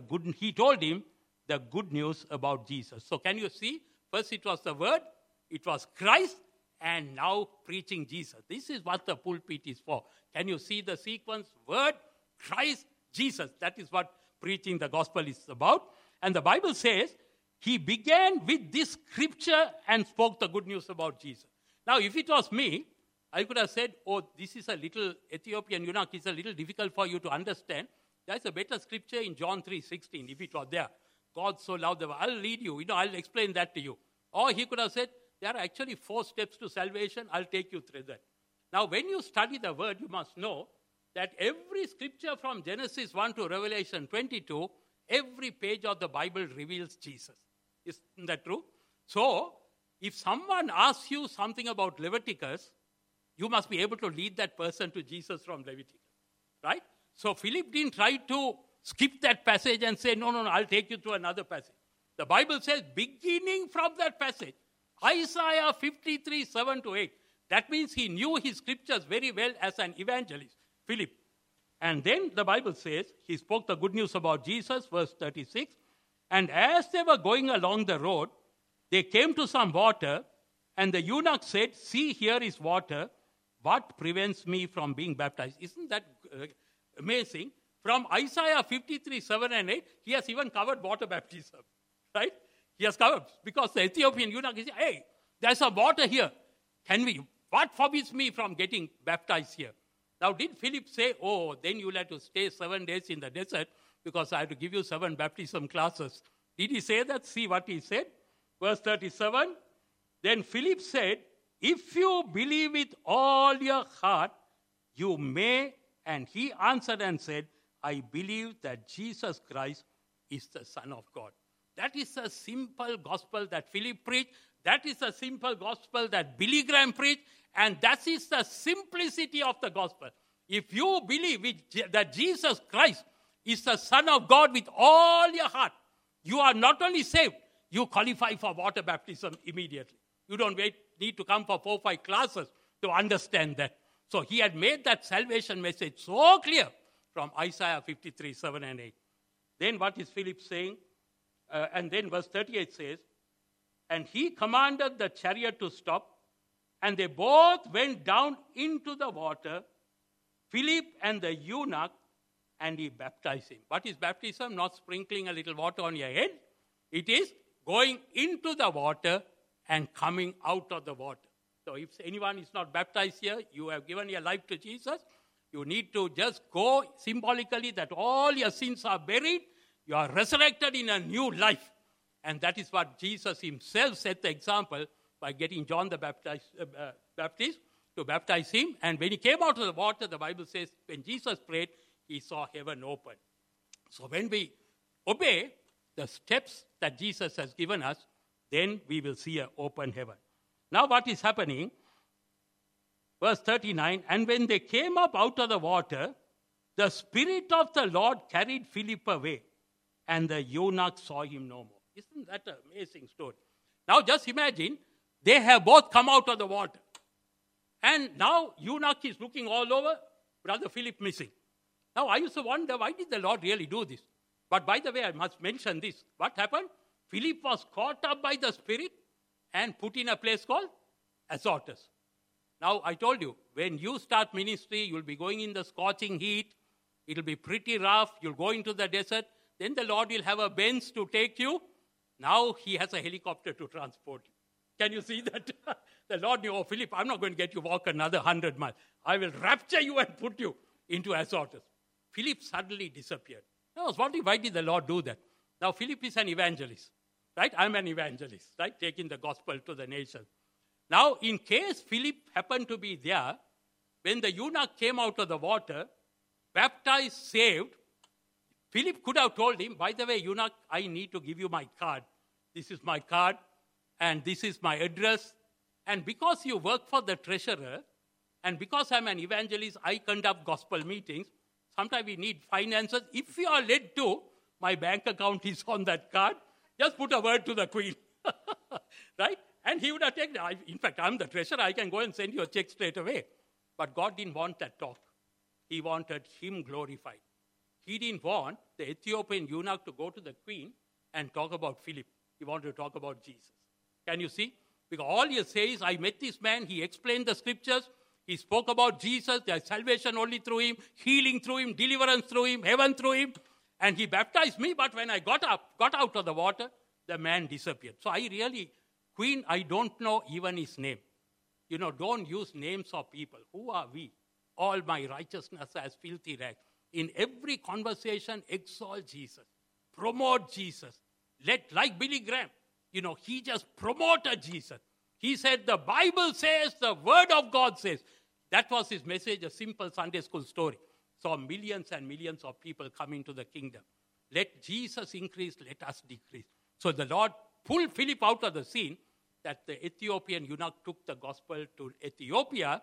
good news about Jesus. So can you see? First it was the word, it was Christ, and now preaching Jesus. This is what the pulpit is for. Can you see the sequence? Word, Christ, Jesus. That is what preaching the gospel is about. And the Bible says, he began with this scripture and spoke the good news about Jesus. Now, if it was me, I could have said, oh, this is a little Ethiopian eunuch, it's a little difficult for you to understand. There's a better scripture in John 3:16, if it was there. God so loved the world. I'll read you, I'll explain that to you. Or he could have said, there are actually 4 steps to salvation, I'll take you through that. Now, when you study the word, you must know that every scripture from Genesis 1 to Revelation 22, every page of the Bible reveals Jesus. Isn't that true? So, if someone asks you something about Leviticus, you must be able to lead that person to Jesus from Leviticus. Right? So, Philip didn't try to skip that passage and say, no, I'll take you to another passage. The Bible says, beginning from that passage, Isaiah 53, 7 to 8. That means he knew his scriptures very well as an evangelist, Philip. And then the Bible says, he spoke the good news about Jesus, verse 36. And as they were going along the road, they came to some water, and the eunuch said, see, here is water. What prevents me from being baptized? Isn't that amazing? From Isaiah 53, 7 and 8, he has even covered water baptism. Right? He has covered. Because the Ethiopian eunuch is saying, hey, there's some water here. What forbids me from getting baptized here? Now, did Philip say, oh, then you'll have to stay 7 days in the desert because I have to give you 7 baptism classes? Did he say that? See what he said. Verse 37. Then Philip said, if you believe with all your heart, you may. And he answered and said, I believe that Jesus Christ is the Son of God. That is a simple gospel that Philip preached. That is a simple gospel that Billy Graham preached. And that is the simplicity of the gospel. If you believe that Jesus Christ is the Son of God with all your heart, you are not only saved, you qualify for water baptism immediately. You don't need to come for 4 or 5 classes to understand that. So he had made that salvation message so clear from Isaiah 53, 7 and 8. Then what is Philip saying? And then verse 38 says, and he commanded the chariot to stop, and they both went down into the water, Philip and the eunuch, and he baptized him. What is baptism? Not sprinkling a little water on your head. It is going into the water and coming out of the water. So if anyone is not baptized here, you have given your life to Jesus. You need to just go symbolically that all your sins are buried. You are resurrected in a new life. And that is what Jesus himself set the example by getting John the Baptist to baptize him. And when he came out of the water, the Bible says, when Jesus prayed, he saw heaven open. So when we obey the steps that Jesus has given us, then we will see an open heaven. Now what is happening? Verse 39, and when they came up out of the water, the Spirit of the Lord carried Philip away, and the eunuch saw him no more. Isn't that an amazing story? Now just imagine, they have both come out of the water. And now eunuch is looking all over, Brother Philip missing. Now I used to wonder, why did the Lord really do this? But by the way, I must mention this. What happened? Philip was caught up by the Spirit and put in a place called Azotus. Now I told you, when you start ministry, you'll be going in the scorching heat. It'll be pretty rough. You'll go into the desert. Then the Lord will have a Benz to take you. Now he has a helicopter to transport you. Can you see that? The Lord knew, oh, Philip, I'm not going to get you walk another 100 miles. I will rapture you and put you into Azotus. Philip suddenly disappeared. I was wondering, why did the Lord do that? Now Philip is an evangelist, right? I'm an evangelist, right? Taking the gospel to the nations. Now, in case Philip happened to be there, when the eunuch came out of the water, baptized, saved, Philip could have told him, by the way, eunuch, I need to give you my card. This is my card, and this is my address. And because you work for the treasurer, and because I'm an evangelist, I conduct gospel meetings. Sometimes we need finances. If you are led to, my bank account is on that card. Just put a word to the queen. Right? And he would have taken it. In fact, I'm the treasurer. I can go and send you a check straight away. But God didn't want that talk. He wanted him glorified. He didn't want the Ethiopian eunuch to go to the queen and talk about Philip. He wanted to talk about Jesus. Can you see? Because all he says, I met this man. He explained the scriptures. He spoke about Jesus. There's salvation only through him, healing through him, deliverance through him, heaven through him. And he baptized me. But when I got out of the water, the man disappeared. So queen, I don't know even his name. Don't use names of people. Who are we? All my righteousness as filthy rags. In every conversation, exalt Jesus. Promote Jesus. Like Billy Graham, he just promoted Jesus. He said, the Bible says, the Word of God says. That was his message, a simple Sunday school story. Saw millions and millions of people come into the kingdom. Let Jesus increase, let us decrease. So the Lord pulled Philip out of the scene, that the Ethiopian eunuch took the gospel to Ethiopia.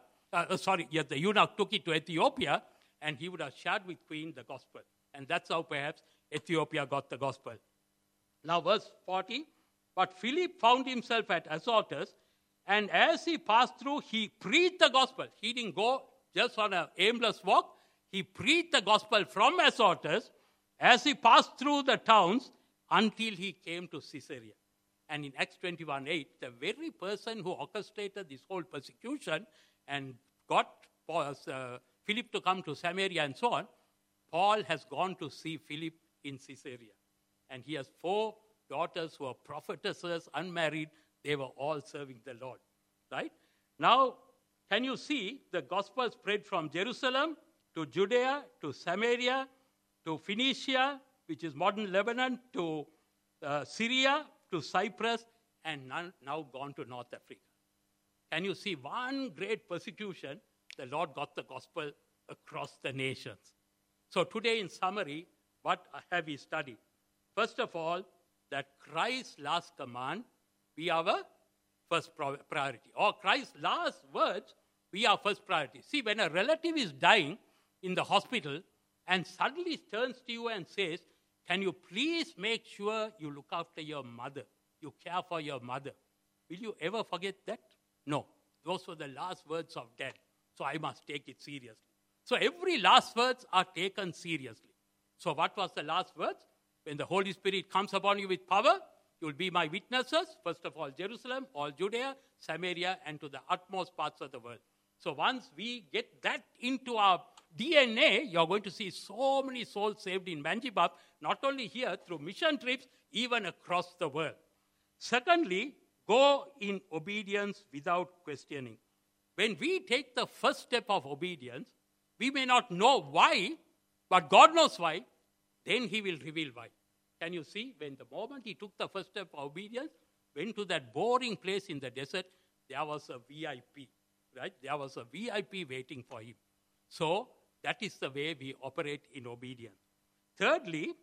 The eunuch took it to Ethiopia, and he would have shared with Queen the gospel. And that's how perhaps Ethiopia got the gospel. Now verse 40, but Philip found himself at Azotus, and as he passed through, he preached the gospel. He didn't go just on an aimless walk. He preached the gospel from Azotus as he passed through the towns until he came to Caesarea. And in Acts 21:8, the very person who orchestrated this whole persecution and got Philip to come to Samaria and so on, Paul has gone to see Philip in Caesarea. And he has 4 daughters who are prophetesses, unmarried. They were all serving the Lord. Right? Now, can you see the gospel spread from Jerusalem to Judea, to Samaria, to Phoenicia, which is modern Lebanon, to Syria, to Cyprus, and now gone to North Africa. Can you see one great persecution? The Lord got the gospel across the nations. So today, in summary, what have we studied? First of all, that Christ's last command be our first priority. Or Christ's last words be our first priority. See, when a relative is dying in the hospital and suddenly turns to you and says, can you please make sure you look after your mother? You care for your mother. Will you ever forget that? No. Those were the last words of death. So I must take it seriously. So every last words are taken seriously. So what was the last words? When the Holy Spirit comes upon you with power, you will be my witnesses. First of all, Jerusalem, all Judea, Samaria, and to the utmost parts of the world. So once we get that into our DNA, you're going to see so many souls saved in Manjibab, not only here, through mission trips, even across the world. Secondly, go in obedience without questioning. When we take the first step of obedience, we may not know why, but God knows why, then he will reveal why. Can you see? When the moment he took the first step of obedience, went to that boring place in the desert, there was a VIP, right? There was a VIP waiting for him. So, that is the way we operate in obedience. Thirdly,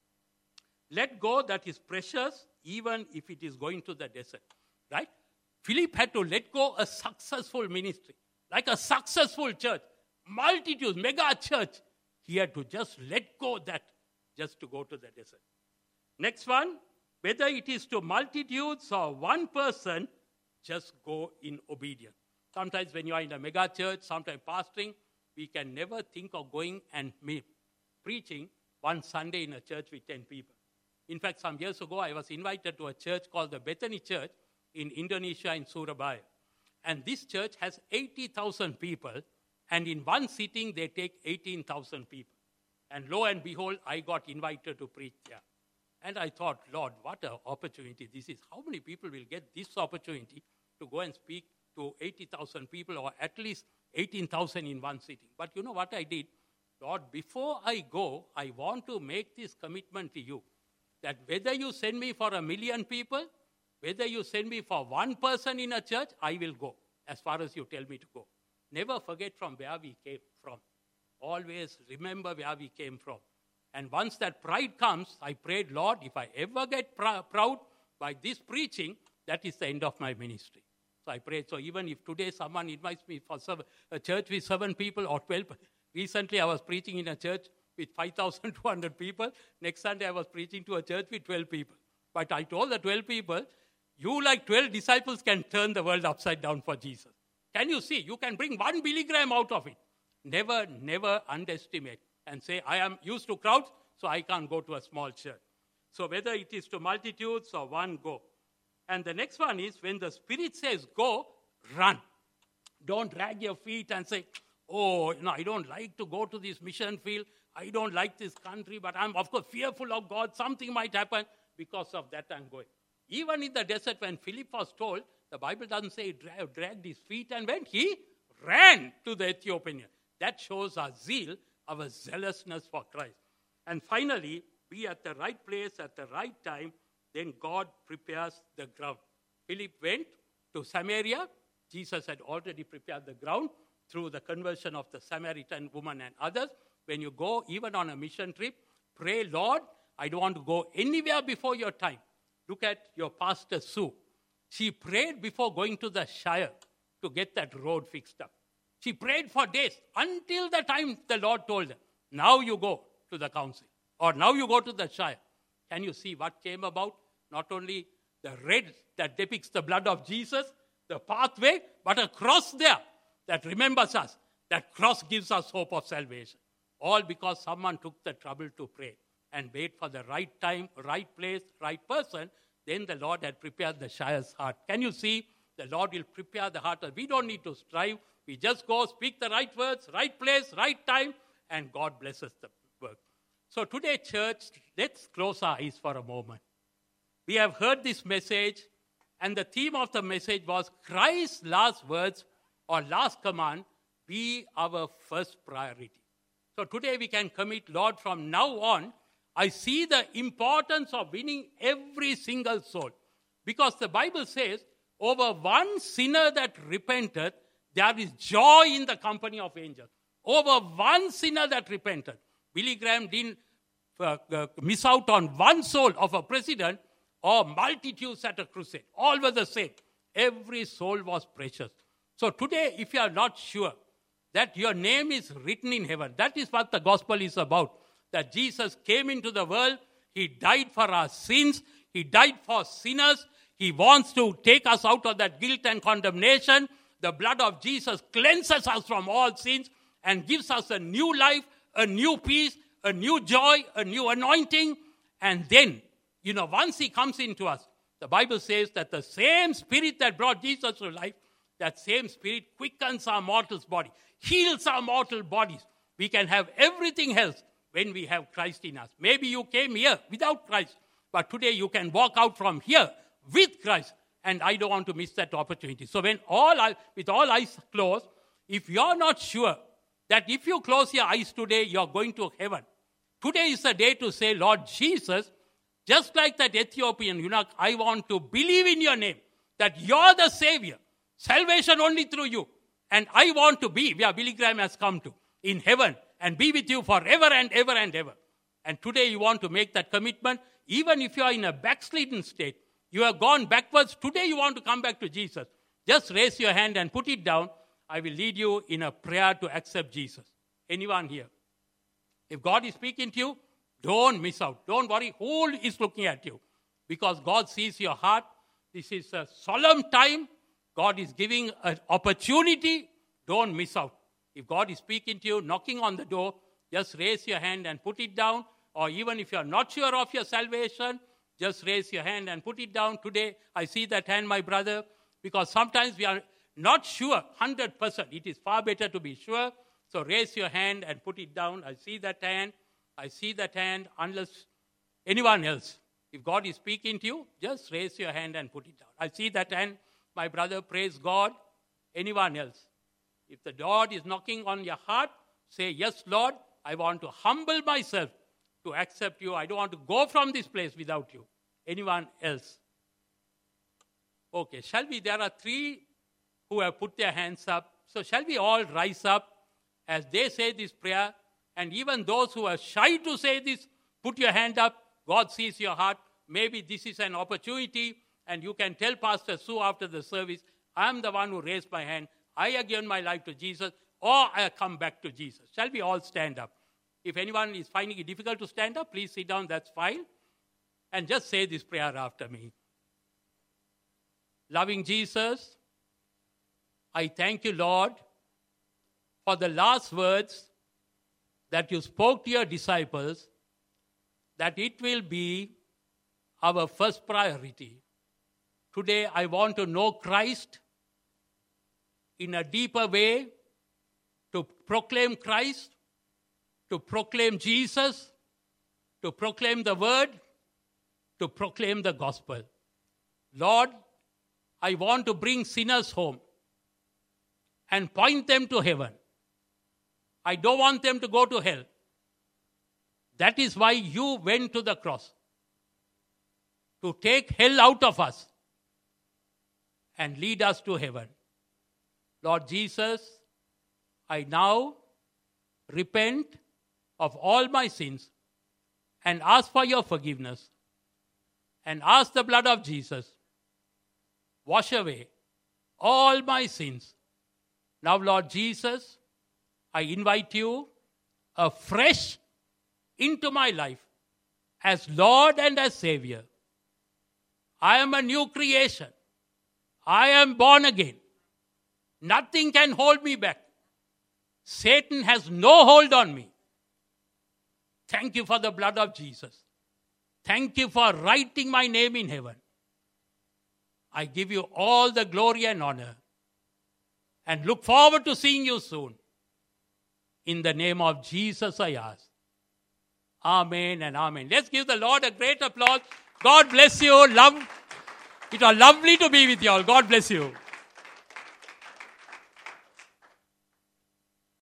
let go that is precious, even if it is going to the desert, right? Philip had to let go a successful ministry, like a successful church, multitudes, mega church. He had to just let go that just to go to the desert. Next one, whether it is to multitudes or one person, just go in obedience. Sometimes when you are in a mega church, sometimes pastoring, we can never think of going and preaching one Sunday in a church with 10 people. In fact, some years ago, I was invited to a church called the Bethany Church in Indonesia, in Surabaya. And this church has 80,000 people, and in one sitting, they take 18,000 people. And lo and behold, I got invited to preach there. And I thought, Lord, what an opportunity this is. How many people will get this opportunity to go and speak to 80,000 people, or at least 18,000 in one sitting? But you know what I did? Lord, before I go, I want to make this commitment to you, that whether you send me for 1 million people, whether you send me for one person in a church, I will go as far as you tell me to go. Never forget from where we came from. Always remember where we came from. And once that pride comes, I prayed, Lord, if I ever get proud by this preaching, that is the end of my ministry. So I prayed. So even if today someone invites me for a church with 7 people or 12, recently I was preaching in a church with 5,200 people. Next Sunday I was preaching to a church with 12 people. But I told the 12 people, you like 12 disciples can turn the world upside down for Jesus. Can you see? You can bring one Billy Graham out of it. Never underestimate and say, I am used to crowds, so I can't go to a small church. So whether it is to multitudes or one, go. And the next one is, when the Spirit says go, run. Don't drag your feet and say, oh, I don't like to go to this mission field. I don't like this country, but I'm, of course, fearful of God. Something might happen. Because of that, I'm going. Even in the desert, when Philip was told, the Bible doesn't say he dragged his feet and went. He ran to the Ethiopian. That shows our zeal, our zealousness for Christ. And finally, be at the right place at the right time, then God prepares the ground. Philip went to Samaria. Jesus had already prepared the ground through the conversion of the Samaritan woman and others. When you go, even on a mission trip, pray, Lord, I don't want to go anywhere before your time. Look at your pastor, Sue. She prayed before going to the Shire to get that road fixed up. She prayed for days until the time the Lord told her, now you go to the council, or now you go to the Shire. Can you see what came about? Not only the red that depicts the blood of Jesus, the pathway, but a cross there that remembers us. That cross gives us hope of salvation. All because someone took the trouble to pray and wait for the right time, right place, right person. Then the Lord had prepared the Shire's heart. Can you see? The Lord will prepare the heart. We don't need to strive. We just go, speak the right words, right place, right time, and God blesses the work. So today, church, let's close our eyes for a moment. We have heard this message, and the theme of the message was Christ's last words or last command be our first priority. So today we can commit, Lord, from now on, I see the importance of winning every single soul. Because the Bible says, over one sinner that repenteth, there is joy in the company of angels. Over one sinner that repented. Billy Graham didn't miss out on one soul of a president or multitudes at a crusade. All were the same. Every soul was precious. So today, if you are not sure that your name is written in heaven, that is what the gospel is about. That Jesus came into the world. He died for our sins. He died for sinners. He wants to take us out of that guilt and condemnation. The blood of Jesus cleanses us from all sins and gives us a new life, a new peace, a new joy, a new anointing. And then, once he comes into us, the Bible says that the same spirit that brought Jesus to life, that same spirit quickens our mortal body, heals our mortal bodies. We can have everything else when we have Christ in us. Maybe you came here without Christ, but today you can walk out from here with Christ. And I don't want to miss that opportunity. So with all eyes closed, if you're not sure that if you close your eyes today, you're going to heaven, today is the day to say, Lord Jesus, just like that Ethiopian eunuch, I want to believe in your name, that you're the Savior, salvation only through you. And I want to be where Billy Graham has come to, in heaven, and be with you forever and ever and ever. And today you want to make that commitment, even if you are in a backslidden state, you have gone backwards, today you want to come back to Jesus. Just raise your hand and put it down. I will lead you in a prayer to accept Jesus. Anyone here? If God is speaking to you, don't miss out. Don't worry who is looking at you. Because God sees your heart. This is a solemn time. God is giving an opportunity. Don't miss out. If God is speaking to you, knocking on the door, just raise your hand and put it down. Or even if you are not sure of your salvation, just raise your hand and put it down. Today, I see that hand, my brother, because sometimes we are not sure 100%. It is far better to be sure. So raise your hand and put it down. I see that hand. I see that hand. Unless anyone else, if God is speaking to you, just raise your hand and put it down. I see that hand, my brother. Praise God. Anyone else? If the Lord is knocking on your heart, say, yes, Lord, I want to humble myself to accept you. I don't want to go from this place without you. Anyone else? Okay, there are 3 who have put their hands up. So shall we all rise up as they say this prayer? And even those who are shy to say this, put your hand up. God sees your heart. Maybe this is an opportunity and you can tell Pastor Sue after the service, I am the one who raised my hand. I have given my life to Jesus, or I have come back to Jesus. Shall we all stand up? If anyone is finding it difficult to stand up, please sit down, that's fine. And just say this prayer after me. Loving Jesus, I thank you, Lord, for the last words that you spoke to your disciples, that it will be our first priority. Today, I want to know Christ in a deeper way, to proclaim Christ, to proclaim Jesus, to proclaim the word, to proclaim the gospel. Lord, I want to bring sinners home and point them to heaven. I don't want them to go to hell. That is why you went to the cross, to take hell out of us and lead us to heaven. Lord Jesus, I now repent of all my sins and ask for your forgiveness and ask the blood of Jesus wash away all my sins. Now, Lord Jesus, I invite you afresh into my life as Lord and as Savior. I am a new creation. I am born again. Nothing can hold me back. Satan has no hold on me. Thank you for the blood of Jesus. Thank you for writing my name in heaven. I give you all the glory and honor and look forward to seeing you soon. In the name of Jesus I ask. Amen and amen. Let's give the Lord a great applause. God bless you. It was lovely to be with you all. God bless you.